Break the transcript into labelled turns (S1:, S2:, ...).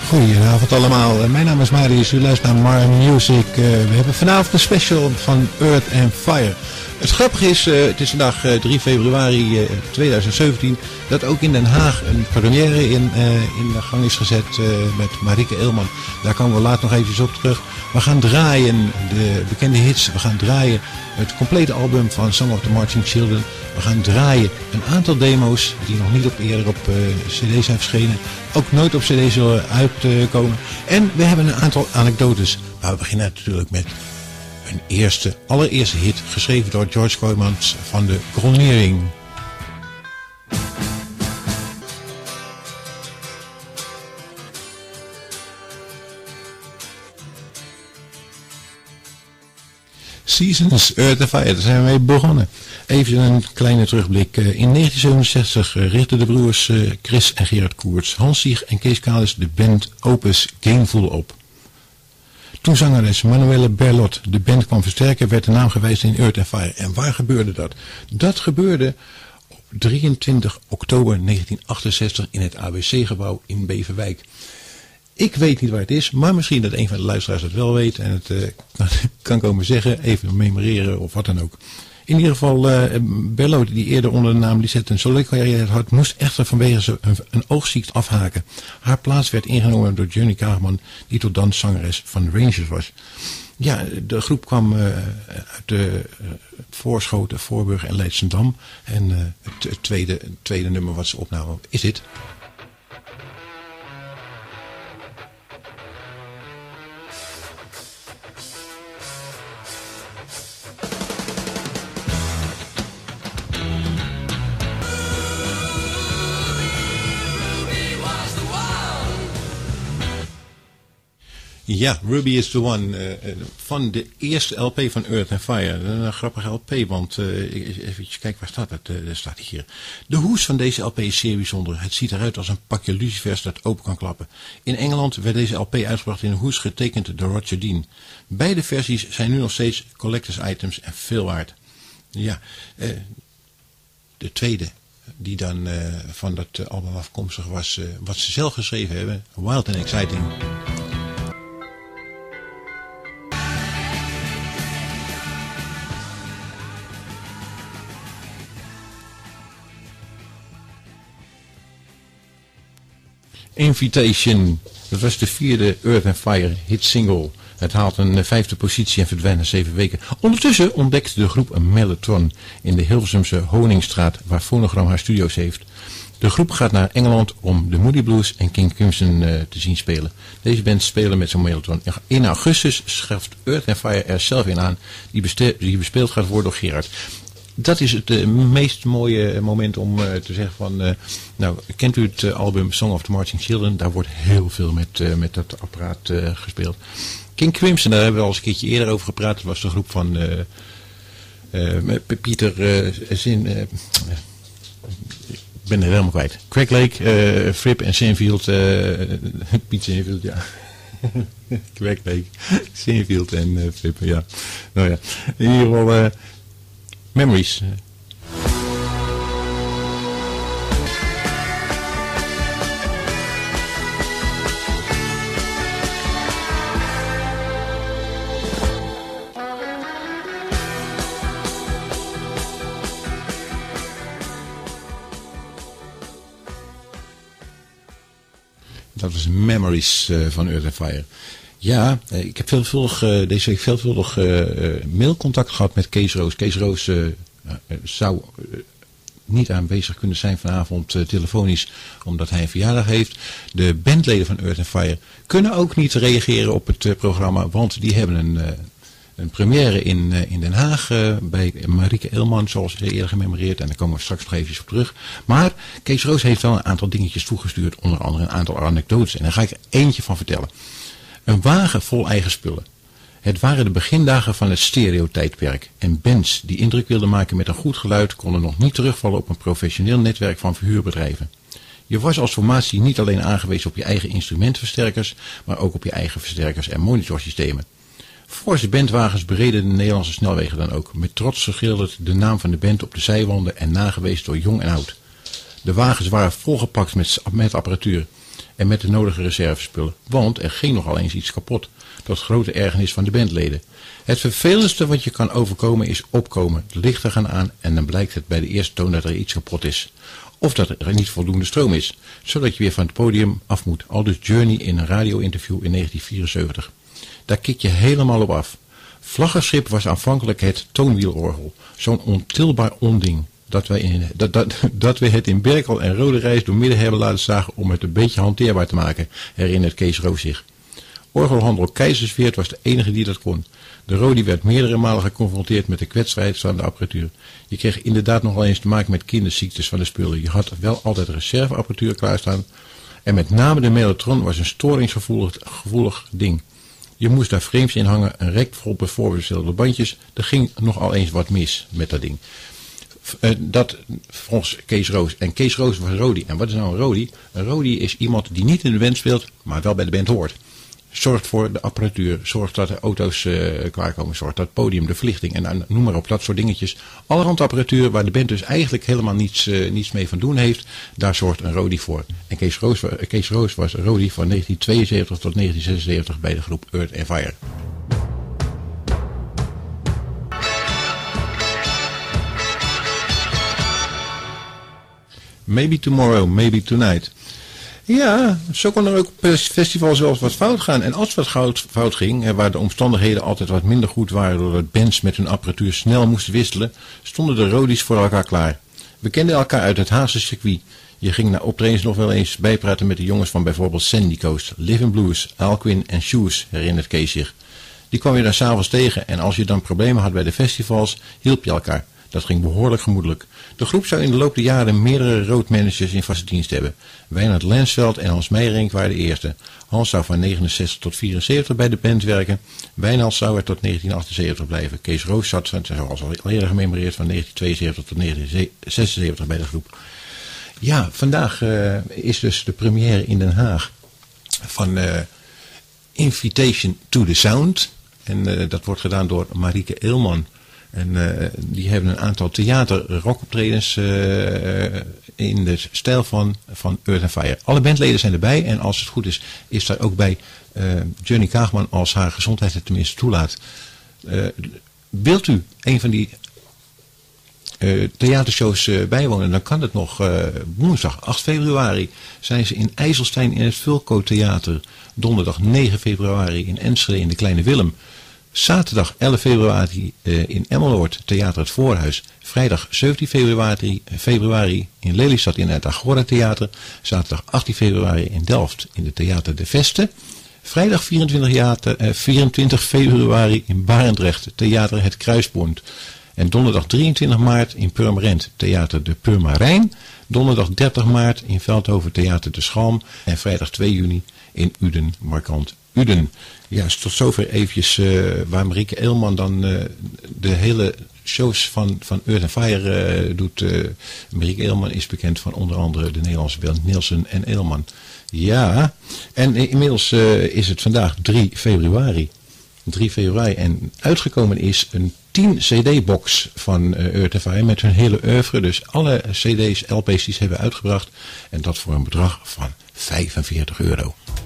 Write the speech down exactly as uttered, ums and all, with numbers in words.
S1: Goedenavond allemaal, mijn naam is Marius, u luistert naar Mar Music. Uh, we hebben vanavond een special van Earth and Fire. Het grappige is, uh, het is vandaag uh, drie februari uh, tweeduizend zeventien, dat ook in Den Haag een première in, uh, in de gang is gezet uh, met Marieke Elman. Daar komen we later nog eventjes op terug. We gaan draaien de bekende hits, we gaan draaien het complete album van Song of the Marching Children. We gaan draaien een aantal demo's die nog niet op eerder op uh, cd's zijn verschenen. Ook nooit op cd's zullen uitkomen. Uh, en we hebben een aantal anekdotes. Maar we beginnen natuurlijk met een eerste, allereerste hit geschreven door George Kooijmans van de Gronering. Seasons, Earth and Fire, daar zijn we mee begonnen. Even een kleine terugblik. In negentien zevenenzestig richtten de broers Chris en Gerard Koerts, Hans Sieg en Kees Kalis de band Opus Gainful op. Toen zangeres Manuele Berlot de band kwam versterken, werd de naam gewijzigd in Earth and Fire. En waar gebeurde dat? Dat gebeurde op drieëntwintig oktober negentien achtenzestig in het A B C-gebouw in Beverwijk. Ik weet niet waar het is, maar misschien dat een van de luisteraars het wel weet en het uh, kan, kan komen zeggen, even memoreren of wat dan ook. In ieder geval, uh, Berlot, die eerder onder de naam Lisette een solo-carrière had, moest echter vanwege een, een oogziekte afhaken. Haar plaats werd ingenomen door Johnny Kaagman, die tot dan zangeres van Rangers was. Ja, de groep kwam uh, uit de uh, Voorschoten, Voorburg en Leidschendam. En uh, het, het, tweede, het tweede nummer wat ze opnamen is dit. Ja, Ruby is the One, uh, van de eerste L P van Earth and Fire. Een grappige L P, want uh, even kijken, waar staat dat? Uh, dat staat hier. De hoes van deze L P is zeer bijzonder. Het ziet eruit als een pakje lucifers dat open kan klappen. In Engeland werd deze L P uitgebracht in een hoes getekend door Roger Dean. Beide versies zijn nu nog steeds collectors items en veel waard. Ja, uh, de tweede die dan uh, van dat album afkomstig was, uh, wat ze zelf geschreven hebben, Wild and Exciting. Invitation, dat was de vierde Earth and Fire hit single. Het haalt een vijfde positie en verdwijnt na zeven weken. Ondertussen ontdekt de groep een mellotron in de Hilversumse Honingstraat, waar Phonogram haar studio's heeft. De groep gaat naar Engeland om de Moody Blues en King Crimson uh, te zien spelen. Deze band spelen met zo'n mellotron. In augustus schaft Earth and Fire er zelf in aan, die, die bespeeld gaat worden door Gerard. Dat is het uh, meest mooie moment om uh, te zeggen van, uh, nou, kent u het uh, album Song of the Marching Children? Daar wordt heel veel met, uh, met dat apparaat uh, gespeeld. King Crimson, daar hebben we al eens een keertje eerder over gepraat. Dat was de groep van uh, uh, Pieter uh, Zin... Uh, ik ben er helemaal kwijt. Craig Lake, uh, Fripp en Sinfield. Uh, Piet Sinfield, ja. Craig Lake, Sinfield en uh, Fripp, ja. Nou ja, in ieder geval... Uh, Memories. Dat was Memories uh, van Earth and Fire. Ja, ik heb veelvuldig, uh, deze week veelvuldig uh, uh, mailcontact gehad met Kees Roos. Kees Roos uh, uh, zou uh, niet aanwezig kunnen zijn vanavond uh, telefonisch, omdat hij een verjaardag heeft. De bandleden van Earth and Fire kunnen ook niet reageren op het uh, programma, want die hebben een, uh, een première in, uh, in Den Haag uh, bij Marieke Elman, zoals eerder gememoreerd. En daar komen we straks nog even op terug. Maar Kees Roos heeft wel een aantal dingetjes toegestuurd, onder andere een aantal anekdotes. En daar ga ik er eentje van vertellen. Een wagen vol eigen spullen. Het waren de begindagen van het stereotijdperk en bands die indruk wilden maken met een goed geluid konden nog niet terugvallen op een professioneel netwerk van verhuurbedrijven. Je was als formatie niet alleen aangewezen op je eigen instrumentversterkers, maar ook op je eigen versterkers en monitorsystemen. Forse bandwagens bereden de Nederlandse snelwegen dan ook, met trots geschilderd de naam van de band op de zijwanden en nagewezen door jong en oud. De wagens waren volgepakt met, met apparatuur. en met de nodige reservespullen, want er ging nogal eens iets kapot, tot grote ergernis van de bandleden. Het vervelendste wat je kan overkomen is opkomen, de lichten gaan aan en dan blijkt het bij de eerste toon dat er iets kapot is. Of dat er niet voldoende stroom is, zodat je weer van het podium af moet. Aldus Journey in een radio-interview in negentien vierenzeventig. Daar kik je helemaal op af. Vlaggenschip was aanvankelijk het toonwielorgel, zo'n ontilbaar onding. Dat wij, in, dat, dat, dat we het in Berkel en Rode Reis door midden hebben laten zagen om het een beetje hanteerbaar te maken, herinnert Kees Roos zich. Orgelhandel Keizersweert was de enige die dat kon. De Rodi werd meerdere malen geconfronteerd met de kwetsbaarheid van de apparatuur. Je kreeg inderdaad nogal eens te maken met kinderziektes van de spullen. Je had wel altijd reserveapparatuur klaarstaan. En met name de mellotron was een storingsgevoelig gevoelig ding. Je moest daar frames in hangen, een rek vol voorbestelde bandjes. Er ging nogal eens wat mis met dat ding. Uh, dat volgens Kees Roos. En Kees Roos was Rodi. En wat is nou een Rodi? Een Rodi is iemand die niet in de band speelt, maar wel bij de band hoort. Zorgt voor de apparatuur, zorgt dat de auto's uh, klaarkomen, zorgt dat het podium, de verlichting en uh, noem maar op, dat soort dingetjes. Allerhand apparatuur waar de band dus eigenlijk helemaal niets, uh, niets mee van doen heeft, daar zorgt een Rodi voor. En Kees Roos, uh, Kees Roos was Rodi van negentien tweeënzeventig tot negentien zesenzeventig bij de groep Earth and Fire. Maybe tomorrow, maybe tonight. Ja, zo kon er ook op festivals wel eens wat fout gaan. En als wat fout ging, waar de omstandigheden altijd wat minder goed waren doordat bands met hun apparatuur snel moesten wisselen, stonden de Rodi's voor elkaar klaar. We kenden elkaar uit het Haagse circuit. Je ging na optredens nog wel eens bijpraten met de jongens van bijvoorbeeld Sandy Coast, Living Blues, Alquin en Shoes, herinnert Kees zich. Die kwam je dan s'avonds tegen en als je dan problemen had bij de festivals, hielp je elkaar. Dat ging behoorlijk gemoedelijk. De groep zou in de loop der jaren meerdere roadmanagers in vaste dienst hebben. Wijnand Lensveld en Hans Meijerink waren de eerste. Hans zou van negenenzestig tot vierenzeventig bij de band werken. Wijnand zou er tot negentien achtenzeventig blijven. Kees Roos zat, zoals al eerder gememoreerd, van negentien tweeënzeventig tot negentien zesenzeventig bij de groep. Ja, vandaag uh, is dus de première in Den Haag van uh, Invitation to the Sound. En uh, dat wordt gedaan door Marieke Eelman. En uh, die hebben een aantal theater-rockoptredens uh, in de stijl van, van Earth and Fire. Alle bandleden zijn erbij en als het goed is, is daar ook bij uh, Johnny Kaagman als haar gezondheid het tenminste toelaat. Uh, wilt u een van die uh, theatershows uh, bijwonen, dan kan het nog uh, woensdag acht februari zijn ze in IJsselstein in het Vulco Theater. Donderdag negen februari in Enschede in de Kleine Willem. Zaterdag elf februari uh, in Emmeloord, Theater Het Voorhuis. Vrijdag zeventien februari, februari in Lelystad in het Agora Theater. Zaterdag achttien februari in Delft in het Theater De Veste. Vrijdag vierentwintig februari in Barendrecht, Theater Het Kruispunt. En donderdag drieëntwintig maart in Purmerend, Theater De Purmerijn. Donderdag dertig maart in Veldhoven, Theater De Schalm. En vrijdag twee juni in Uden, Markant Uden. Ja, dus tot zover eventjes uh, waar Marieke Eelman dan uh, de hele shows van, van Earth and Fire uh, doet. Uh, Marieke Eelman is bekend van onder andere de Nederlandse band Nielsen en Eelman. Ja, en uh, inmiddels uh, is het vandaag drie februari. drie februari en uitgekomen is een tien cd-box van uh, Earth and Fire met hun hele oeuvre. Dus alle cd's, L P's die ze hebben uitgebracht. En dat voor een bedrag van vijfenveertig euro.